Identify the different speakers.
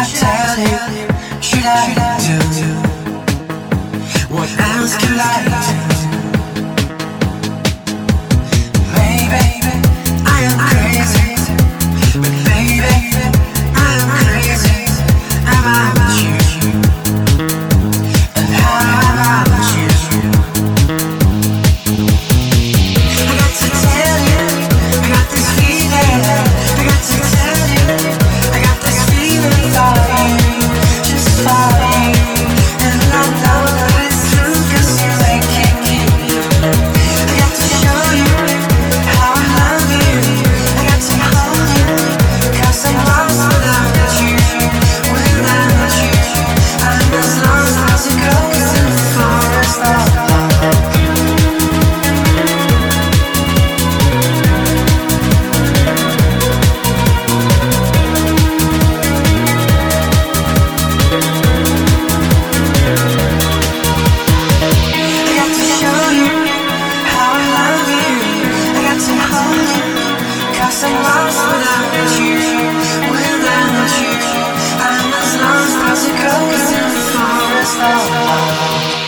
Speaker 1: tell you? Should I do? What else could I do? Maybe I am crazy, but baby, I am crazy about you. And how about you? I got to tell you, I got this feeling. I got to tell you, I got this feeling for you, just for you. And I know that it's true 'cause you ain't kicking me. I got to show you how I love you. I got to hold you 'cause I'm lost without you, without you. I'm as lost as a ghost in the forest of love. I got to show you how I love you. I got to hold you 'cause I'm lost without you, without you. I'm as lost as a ghost in the forest of love.